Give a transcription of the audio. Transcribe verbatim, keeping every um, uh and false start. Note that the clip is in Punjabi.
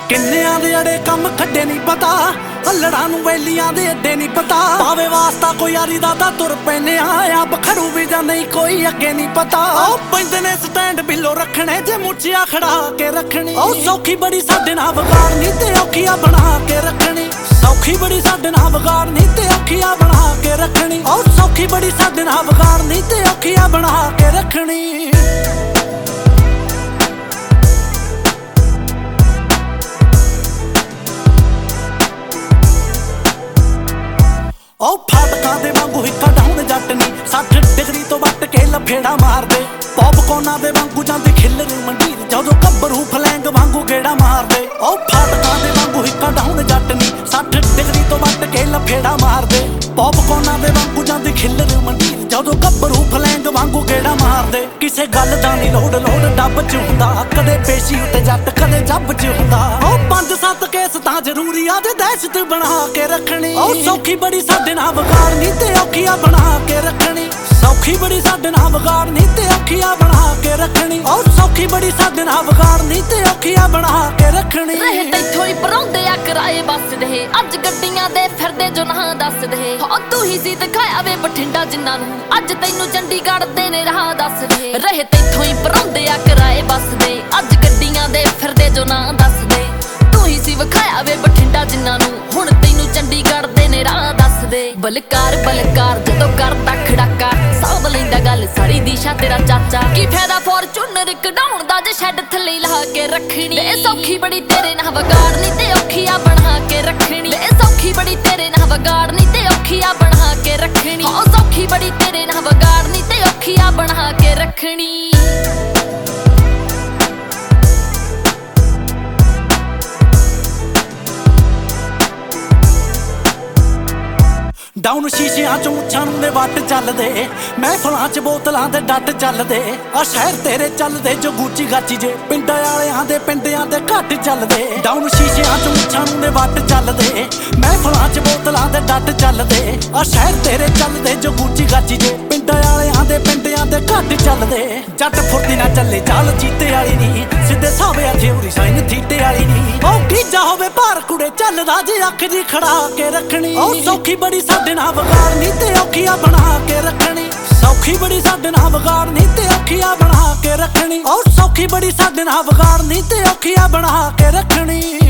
ਕਿੰਨਿਆਂ ਦੇ ਅੜੇ ਕੰਮ ਖੱਡੇ ਨਹੀਂ ਪਤਾ, ਹੱਲੜਾਂ ਨੂੰ ਵੈਲੀਆਂ ਦੇ ਅੱਡੇ ਨਹੀਂ ਪਤਾ। ਪਾਵੇ ਵਾਸਤਾ ਕੋਈ ਯਾਰੀ ਦਾ ਤਾਂ ਤੁਰ ਪੈਨੇ ਆ, ਬਖਰੂ ਵੀ ਜਾਂ ਨਹੀਂ ਕੋਈ ਅੱਗੇ ਨਹੀਂ ਪਤਾ। ਉਹ ਪੈਂਦੇ ਨੇ ਸਟੈਂਡ ਬਿੱਲੋ ਰੱਖਣੇ ਜੇ ਮੁੱਛਿਆ ਖੜਾ ਕੇ ਰੱਖਣੀ। ਉਹ ਸੌਖੀ ਬੜੀ ਸਾਡੇ ਨਾਲ ਵਿਗਾੜਨੀ ਤੇ ਔਖੀਆਂ ਬਣਾ ਕੇ ਰੱਖਣੀ। ਸੌਖੀ ਬੜੀ ਸਾਡੇ ਨਾਲ ਵਿਗਾੜਨੀ ਤੇ ਔਖੀਆਂ ਬਣਾ ਕੇ ਰੱਖਣੀ। ਉਹ ਸੌਖੀ ਬੜੀ ਸਾਡੇ ਨਾਲ ਵਿਗਾੜਨੀ ਤੇ ਔਖੀਆਂ ਬਣਾ ਕੇ ਰੱਖਣੀ। ਉਹ ਫਾਟਕਾਂ ਦੇ ਵਾਂਗੂ ਹਿੱਕਾ ਡਾਉਣ ਜੱਟ ਨੀ, ਸੱਠ ਡਿਗਰੀ ਤੋਂ ਵੱਟ ਕੇ ਲਫੇੜਾ ਮਾਰਦੇ। ਪੌਪਕੌਰਨਾਂ ਦੇ ਵਾਂਗੂ ਜਾਂਦੀ ਖਿੱਲਰ ਮੰਡੀਰ, ਜਦੋਂ ਗੱਭਰੂ ਫਲੈਂਗ ਵਾਂਗੂ ਗੇੜਾ ਮਾਰਦੇ। ਉਹ ਫਾਟਕਾਂ ਦੇ ਵਾਂਗੂ ਹਿੱਕਾ ਡਾਉਣ ਜੱਟ ਨੀ, ਸੱਠ ਡਿਗਰੀ ਤੋਂ ਵੱਟ ਕੇ ਲਫੇੜਾ ਮਾਰਦੇ। ਪੌਪਕੌਰਨਾਂ ਦੇ ਵਾਂਗੂ ਜਾਂਦੀ ਖਿੱਲਰ ਮੰਡੀਰ, ਜਦੋਂ ਗੱਭਰੂ ਫਲੈਂਗ ਵਾਂਗੂ ਗੇੜਾ ਮਾਰਦੇ। ਕਿਸੇ ਗੱਲ ਦਾ ਨੀ ਲੋੜ ਲੋੜ ਡੱਬ ਚ ਹੁੰਦਾ, ਕਦੇ ਪੇਸ਼ੀ ਉੱਤੇ ਜੱਟ ਕਦੇ ਜੱਬ ਚ ਹੁੰਦਾ। ਉਹ ਪੰਜ ਸੱਤ ਕੇਸ ਤਾਂ ਜ਼ਰੂਰੀ ਆ ਜੇ ਦਹਿਸ਼ਤ ਬਣਾ ਕੇ ਰੱਖਣੀ। ਉਹ ਸੌਖੀ ਬੜੀ ਸਾਡੇ ਨਾਲ ਵਿਗਾੜਨੀ ਤੇ ਔਖੀਆਂ ਬਣਾ ਕੇ ਰੱਖਣੀ। ਸੌਖੀ ਬੜੀ ਸਾਡੇ ਨਾਲ ਵਿਗਾੜਨੀ ਤੇ ਔਖੀਆਂ ਬਣਾ ਕੇ ਰੱਖਣੀ। ਉਹ ਸੌਖੀ ਬੜੀ ਸਾਡੇ ਨਾਲ ਵਿਗਾੜਨੀ ਤੇ ਔਖੀਆਂ ਬਣਾ ਕੇ ਰੱਖਣੀ। ਰਹੇ ਤੈਥੋਂ ਹੀ ਪਰਾਉਂਦੇ ਆ ਕਿਰਾਏ ਬੱਸ ਦੇ, ਅੱਜ ਗੱਡੀਆਂ ਦੇ ਫਿਰਦੇ ਜੋ ਨਾ ਦੱਸਦੇ। ਹੋ ਤੂੰ ਹੀ ਸੀ ਦਿਖਾਇਆ ਵੇ ਬਠਿੰਡਾ ਜਿਨ੍ਹਾਂ ਨੂੰ, ਅੱਜ ਤੈਨੂੰ ਚੰਡੀਗੜ੍ਹ ਦੇ ਨੇ ਰਾਹ ਦੱਸਦੇ। ਰਹੇ ਤੈਥੋਂ ਹੀ ਪਰਾਉਂਦੇ ਆ ਕਿਰਾਏ ਬੱਸ ਦੇ, ਅੱਜ ਗੱਡੀਆਂ ਦੇ ਫਿਰਦੇ ਜੋ ਨਾ ਦੱਸਦੇ। ਤੂੰ ਹੀ ਸੀ ਵਿਖਾਇਆ ਵੇ ਬਠਿੰਡਾ ਜਿਨ੍ਹਾਂ ਨੂੰ, ਹੁਣ ਤੈਨੂੰ ਚੰਡੀਗੜ੍ਹ ਦੇ ਨੇ ਰਾਹ ਦੱਸਦੇ। ਬਲਕਾਰ ਬਲਕਾਰ ਜਦੋਂ ਕਰਦਾ ਖੜਾਕਾ, ਸਾਂਭ ਲੈਂਦਾ ਗੱਲ ਸਾਰੀ ਦਿਸ਼ਾ ਤੇਰਾ ਚਾਚਾ। ਕੀ ਫਾਇਦਾ ਫੋਰਚੂਨਰ ਕਢਾਉਣ ਦਾ ਜੇ ਸ਼ੈੱਡ ਥੱਲੇ ਲਾ ਕੇ ਰੱਖਣੀ। ਵੇ ਸੌਖੀ ਬੜੀ ਤੇਰੇ ਨਾਲ ਵਿਗਾੜਨੀ ਤੇ ਔਖੀਆਂ ਬਣਾ ਕੇ ਰੱਖਣੀ। ਵੇ ਸੌਖੀ ਬੜੀ ਤੇਰੇ ਨਾਲ ਵਿਗਾੜਨੀ ਤੇ ਔਖੀਆਂ ਬਣਾ ਕੇ ਰੱਖਣੀ। ਹੋ ਸੌਖੀ ਬੜੀ ਤੇਰੇ ਨਾਲ ਵਿਗਾੜਨੀ ਤੇ ਔਖੀਆਂ ਬਣਾ ਕੇ ਰੱਖਣੀ। ਡਾਊਨ ਸ਼ੀਸ਼ਿਆਂ ਚੋਂ ਮੁੱਛਾਂ ਨੂੰ ਦੇ ਵੱਟ ਚੱਲਦੇ, ਮਹਿਫਲਾਂ ਚ ਬੋਤਲਾਂ ਦੇ ਡੱਟ ਚੱਲਦੇ। ਆ ਸ਼ਹਿਰ ਤੇਰੇ ਚੱਲਦੇ ਜੋ ਗੂਚੀ ਗਾਚੀ ਜੇ, ਪਿੰਡਾਂ ਵਾਲਿਆਂ ਦੇ ਪਿੰਡਿਆਂ ਦੇ ਘੱਟ ਚੱਲਦੇ। ਡਾਊਨ ਸ਼ੀਸ਼ਿਆਂ ਚੋਂ ਮੁੱਛਾਂ ਨੂੰ ਦੇ ਵੱਟ ਚੱਲਦੇ, ਮਹਿਫਲਾਂ ਚ ਬੋਤਲਾਂ ਦੇ ਡੱਟ ਚੱਲਦੇ। ਆ ਸ਼ਹਿਰ ਤੇਰੇ ਚੱਲਦੇ ਜੋ ਗੂਚੀ ਗਾਚੀ ਜੇ, ਪਿੰਡਾਂ ਵਾਲਿਆਂ ਦੇ ਪਿੰਡਿਆਂ ਦੇ ਘੱਟ ਚੱਲਦੇ। ਜੱਟ ਫੁਰਤੀ ਨਾ ਚੱਲੇ ਚਾਲ ਚੀਤੇ ਵਾਲੀ ਨੀ, ਸਿੱਧੇ ਸਾਵੇ ਥਿਉਰੀ ਸਾਈਨ ਥੀਟੇ ਵਾਲੀ ਨੀ। ਉਹ ਗੀਜਾ ਹੋਵੇ ਭਾਰ ਕੁੜੇ ਚੱਲਦਾ ਜੇ ਅੱਖ ਜੀ ਖੜਾ ਕੇ ਰੱਖਣੀ। ਉਹ ਸੌਖੀ ਬੜੀ ਸਾਡੇ ਨਾਲ ਵਿਗਾੜਨੀ ਤੇ ਔਖੀਆਂ ਬਣਾ ਕੇ ਰੱਖਣੀ। ਸੌਖੀ ਬੜੀ ਸਾਡੇ ਨਾਲ ਵਿਗਾੜਨੀ ਤੇ ਔਖੀਆਂ ਬਣਾ ਕੇ ਰੱਖਣੀ। ਉਹ ਸੌਖੀ ਬੜੀ ਸਾਡੇ ਨਾਲ ਵਿਗਾੜਨੀ ਤੇ ਔਖੀਆਂ ਬਣਾ ਕੇ ਰੱਖਣੀ।